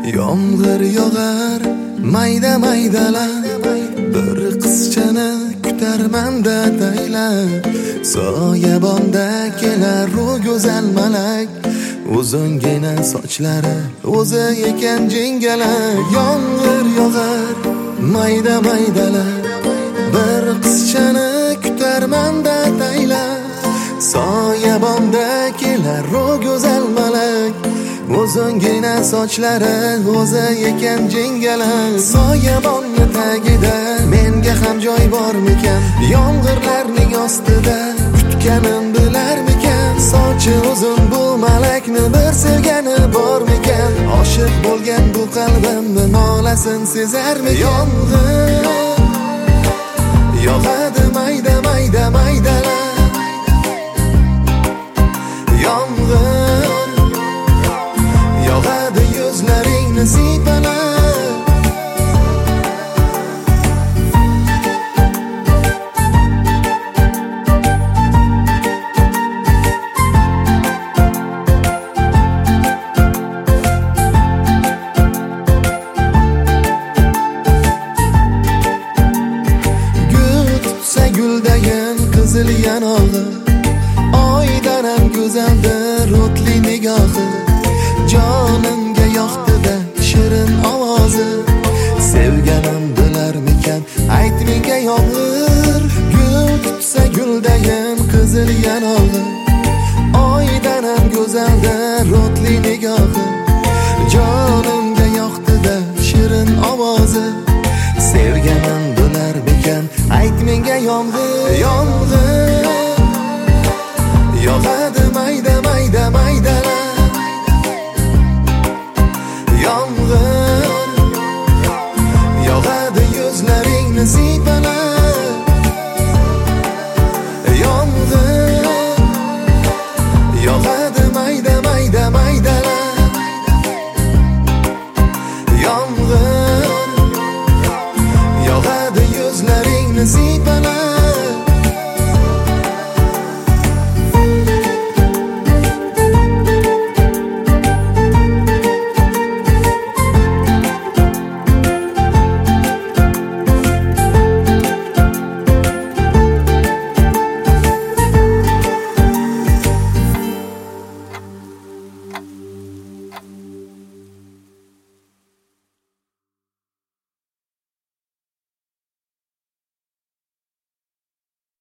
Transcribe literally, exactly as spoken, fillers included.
Yomg'ir yog'ar mayda maydalar, bir qizchani kutarmanda taylab. Soyabonda kelar u go'zal malak, uzungina sochlari o'zi ekan jingalak. Yomg'ir yog'ar mayda maydalar, bir qizchani kutarmanda taylab. Soyabonda kelar u go'zal malak, uzungina sochlari o'zi ekan jingalak. Soyabonni tagida menga ham joy bormikan, yomg'irlarning ostida kutganim bilarmikan. Sochi uzun bu malakni bir sevgani bormikan, oshiq bo'lgan bu qalbimni nolasin sezarmikan. Yomg'ir yog'adi mayda mayda maydalar, yomg'ir yog'adi yuzlaringni siypalab. Gul tutsa guldayin qizil yanog'i, oydan ham go'zaldir o'tli nigohi. Jonimga yoqdi-da shirin ovozi, sevganim bilarmikan ayt menga yomg'ir. Gul tutsa guldayin qizil yanog'i, oydan ham go'zaldir o'tli nigohi. Jonimga yoqdi-da shirin ovozi, sevganim bilarmikan ayt menga yomg'ir. Yomg'ir yog'adi mayda